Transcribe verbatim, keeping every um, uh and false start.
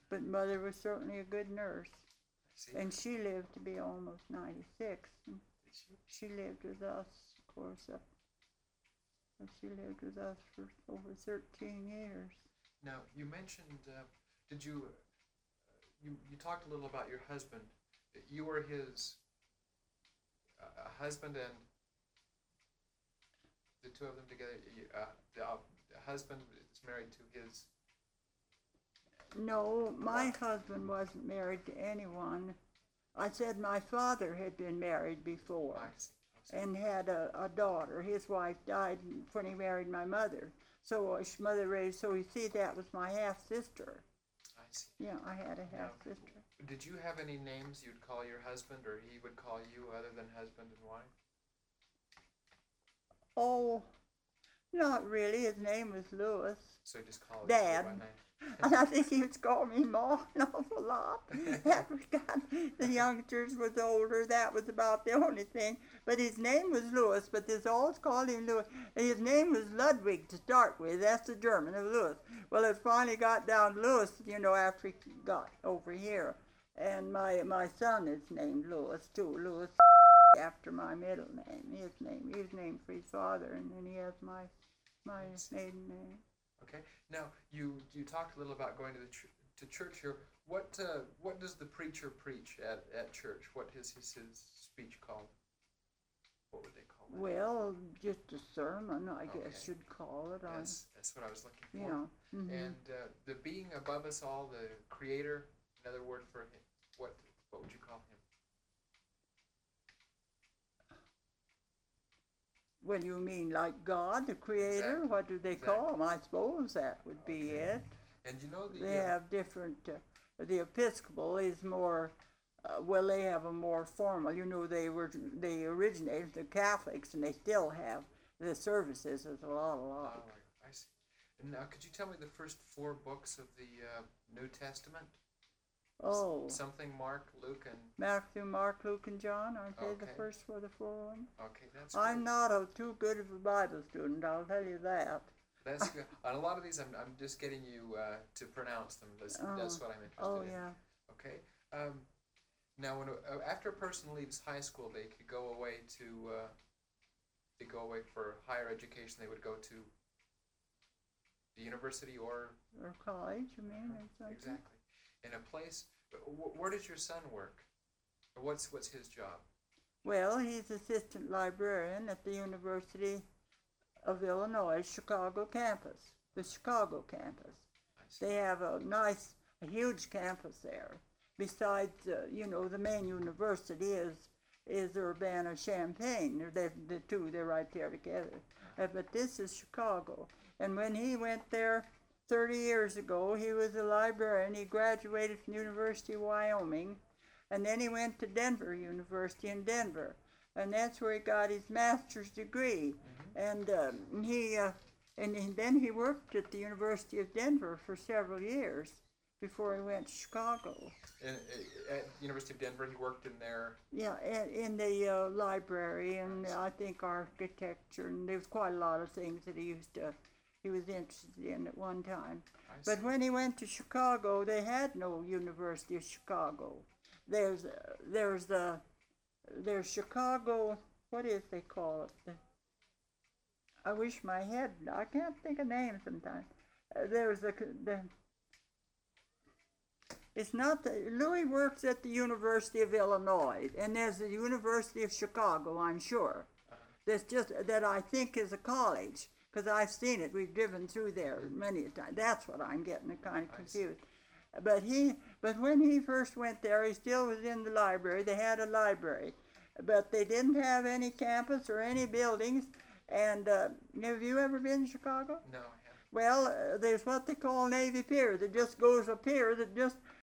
But Mother was certainly a good nurse. See. And she lived to be almost ninety-six. And Did she? she lived with us, of course. Uh, she lived with us for over thirteen years. Now, you mentioned, uh, did you, uh, you, you talked a little about your husband. You were his uh, husband and the two of them together. Uh, the, uh, the husband is married to his. No, my What? husband wasn't married to anyone. I said my father had been married before. I see. I see. And had a, a daughter. His wife died when he married my mother. So his mother raised, so you see, that was my half-sister. I see. Yeah, I had a Now, half-sister. did you have any names you'd call your husband, or he would call you, other than husband and wife? Oh, not really. His name was Lewis. So just call it Dad. by name. And I think he was calling me Mom an awful lot. After we got the youngsters was older, that was about the only thing. But his name was Lewis, but they always called him Lewis. And his name was Ludwig to start with. That's the German of Lewis. Well, it finally got down to Lewis, you know, after he got over here. And my my son is named Lewis, too. Lewis after my middle name. His name, his name for his father, and then he has my my maiden name. Okay. Now you you talked a little about going to the ch- to church here. What uh, what does the preacher preach at, at church? What is his, his speech called? What would they call it? Well, just a sermon, I Okay. guess you'd call it. I, That's that's what I was looking for. yeah. Mm-hmm. And uh, the being above us all, the Creator. Another word for him. What what would you call him? Well, you mean like God, the Creator? Exactly. What do they Exactly. call him? I suppose that would be Okay. it. And you know the They uh, have different. Uh, the Episcopal is more. Uh, well, they have a more formal. You know, they were they originated the Catholics, and they still have the services. There's a lot, a oh, lot. I see. And now, could you tell me the first four books of the uh, New Testament? Oh, S- something Mark, Luke, and Matthew, Mark, Luke, and John. Aren't they the Okay. first for the four ones? okay, that's I'm good. not a too good of a Bible student. I'll tell you that. That's good. On a lot of these, I'm I'm just getting you uh, to pronounce them. That's, Oh. that's what I'm interested Oh in. yeah. Okay. Um, now, when uh, after a person leaves high school, they could go away to uh, they go away for higher education. They would go to the university or Or college, you mean, or something? exactly in a place. wh- Where does your son work? Or What's what's his job? Well, he's assistant librarian at the University of Illinois, Chicago campus, the Chicago campus. I see. They have a nice, a huge campus there. Besides, uh, you know, the main university is is Urbana-Champaign. They're the, the two, they're right there together. Uh, but this is Chicago. And when he went there thirty years ago, he was a librarian. He graduated from the University of Wyoming. And then he went to Denver University in Denver. And that's where he got his master's degree. Mm-hmm. And uh, he, uh, and he- then he worked at the University of Denver for several years before he went to Chicago. In, at University of Denver, he worked in their. Yeah, in, in the uh, library and I think architecture, and there was quite a lot of things that he used to, he was interested in at one time. I But see. when he went to Chicago, they had no University of Chicago. There's, uh, there's the, there's Chicago, what is they call it? The, I wish my head, I can't think of names sometimes. Uh, there's the, the, it's not the, Louis works at the University of Illinois, and there's the University of Chicago, I'm sure. Uh-huh. That's just, that I think is a college, because I've seen it, we've driven through there many a time. That's what I'm getting kind of I see. confused. But he, but when he first went there, he still was in the library. They had a library, but they didn't have any campus or any buildings. And uh, have you ever been to Chicago? No, I haven't. Well, uh, there's what they call Navy Pier that just goes a pier that just